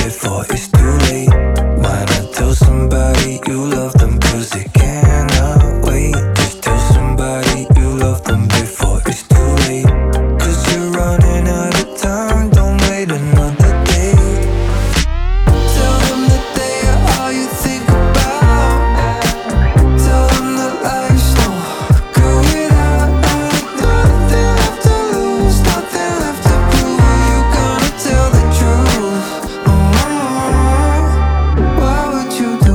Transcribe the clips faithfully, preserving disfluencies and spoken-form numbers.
before it's too late? Why not tell somebody you love them, cause they cannot wait? Just tell somebody you love them before it's too late, cause you're running out of time, don't wait another day. Tell them that they are all you think about. Tell them that life's no good without. Nothing left to lose, nothing left to prove. You gonna tell the truth. Oh, what would you do?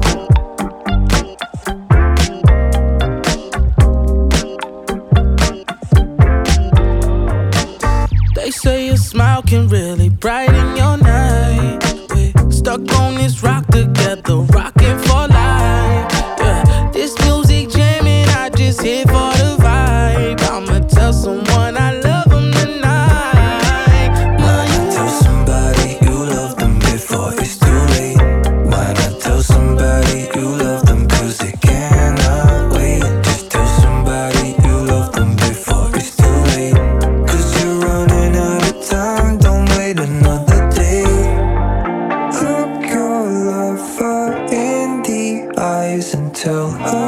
They say a smile can really brighten your night. We're stuck on this rock together, rocking for life. Yeah, this music jamming, I just hit for the vibe. I'ma tell someone I love them tonight. Why not tell somebody you love them before it's too late? Why not tell somebody you love them, cause they cannot wait? Just tell somebody you love them before it's too late, cause you're running out of time, don't wait another day. Look your lover in the eyes and tell her